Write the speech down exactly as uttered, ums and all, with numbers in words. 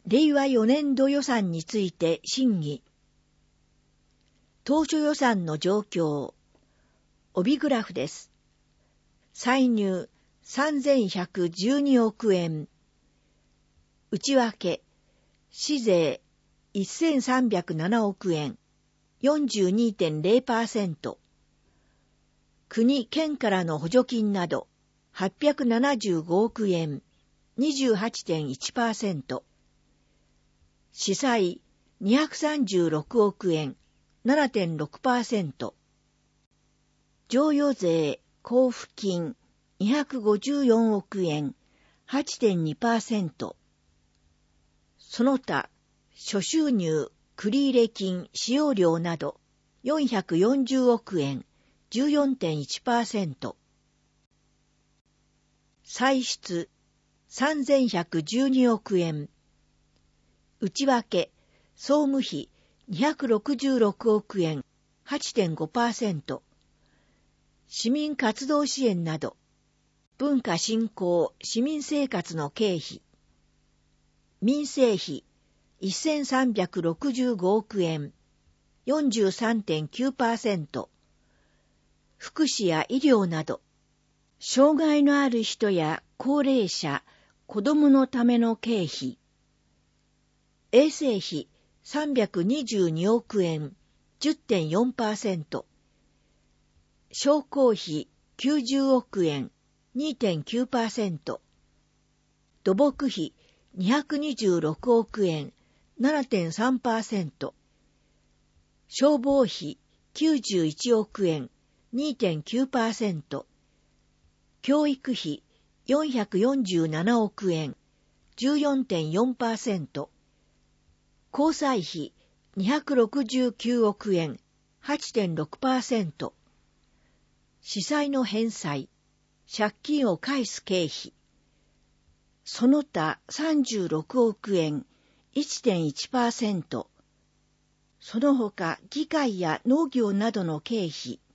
令和よねんど予算について審議。当初予算の状況。帯グラフです。歳入さんぜんひゃくじゅうにおくえん。内訳、市税せんさんびゃくななおくえん、よんじゅうにてんゼロパーセント。国・県からの補助金などはっぴゃくななじゅうごおくえん、にじゅうはちてんいちパーセント。市債にひゃくさんじゅうろくおくえん、ななてんろくパーセント。譲与税、交付金にひゃくごじゅうよんおくえん、はちてんにパーセント。その他、諸収入、繰入金、使用料などよんひゃくよんじゅうおくえん、じゅうよんてんいちパーセント。歳出さんぜんひゃくじゅうにおくえん。内訳、総務費にひゃくろくじゅうろくおくえん、はちてんごパーセント。市民活動支援など、文化振興、市民生活の経費。民生費せんさんびゃくろくじゅうごおくえん、よんじゅうさんてんきゅうパーセント。福祉や医療など、障害のある人や高齢者、子どものための経費。衛生費さんびゃくにじゅうにおくえん、じゅってんよんパーセント。商工費きゅうじゅうおくえん、にてんきゅうパーセント。土木費にひゃくにじゅうろくおくえん、ななてんさんパーセント。消防費きゅうじゅういちおくえん、にてんきゅうパーセント。教育費よんひゃくよんじゅうななおくえん、じゅうよんてんよんパーセント。交際費にひゃくろくじゅうきゅうおくえん、はちてんろくパーセント。市債の返済、借金を返す経費。その他さんじゅうろくおくえん、いってんいちパーセント。その他議会や農業などの経費、